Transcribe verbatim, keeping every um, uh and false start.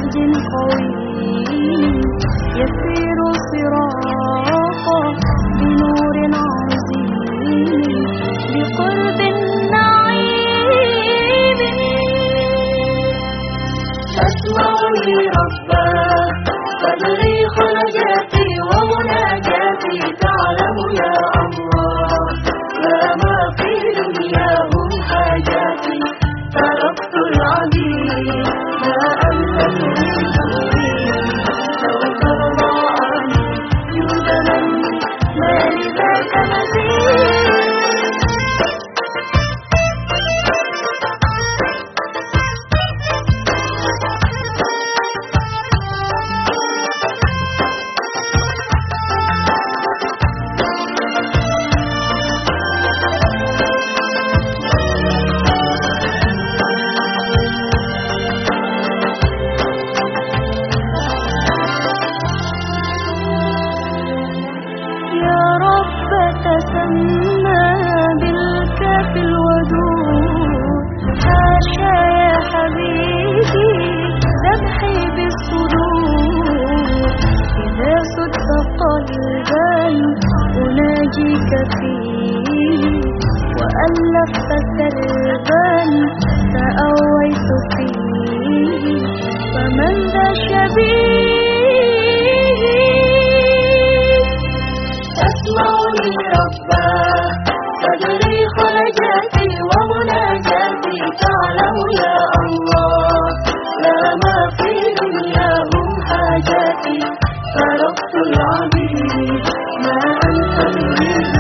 منهج قويم يسير صراطا بنور عظيم بقرب النعيم. أسمعني ربا تضريح نجاتي ومناجاتي، تعلم يا الله ما ما في دنياهم حاجاتي. تركت العبيد ما أنت تريد لو ترضى عني جود مني ما لذاك مزيد. تسمى بالكاف الودود، حاشا يا حبيبي ذبحي بالصدور. إذا صدت قلبا أناجيك فيه، وألفت كربا تأويت فيه، فمن ذا شبيه. أسمعني ربا تضريح نجاتي ومناجاتي، تعلم يا الله لا ما في دنياهم حاجاتي. تركت العبيد ما أنت تريد